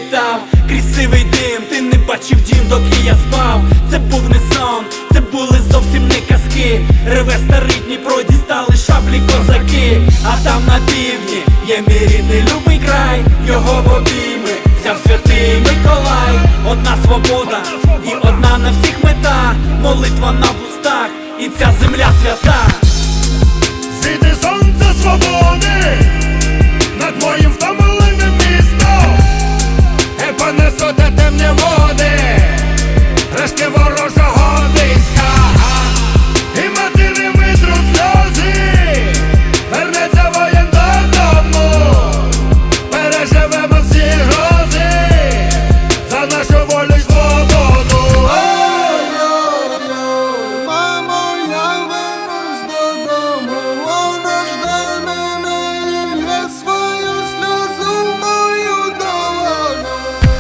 літав крізь сивий дим, ти не бачив дім, доки я спав. Це був не сон, це були зовсім не казки. Реве старий Дніпро, дістали шаблі козаки. А там на півдні є мій рідний любий край, його в обійми взяв святий Миколай. Одна свобода і одна на всіх мета, молитва на вустах, і ця земля свята. Світи сонце свободи над моїм втомленим містом, і понесете темні води, рештки ворожого війська. І матері витруть сльози, вернеться воїн додому, переживемо всі грози за нашу волю й свободу. Мамо, я вернусь додому, вона жде мене і лє свою сльозу в мою долоню.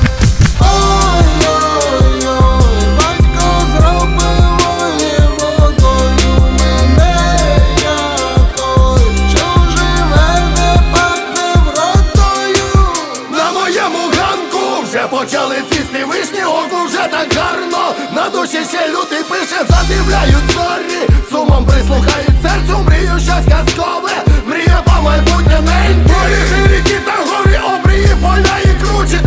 Ой-ой-ой, батько зробив воєводою мене, я той, що живе, не пахне вродою. На моєму ганку вже почали цвісти вишні, оку вже так гарно, на душі ще лютий пише, задивляють зорі, сумом прислухають серцю, мрію щось казкове, мрія по майбутнє неньке. Горі, ріки та горі, обрії, поля і кручі,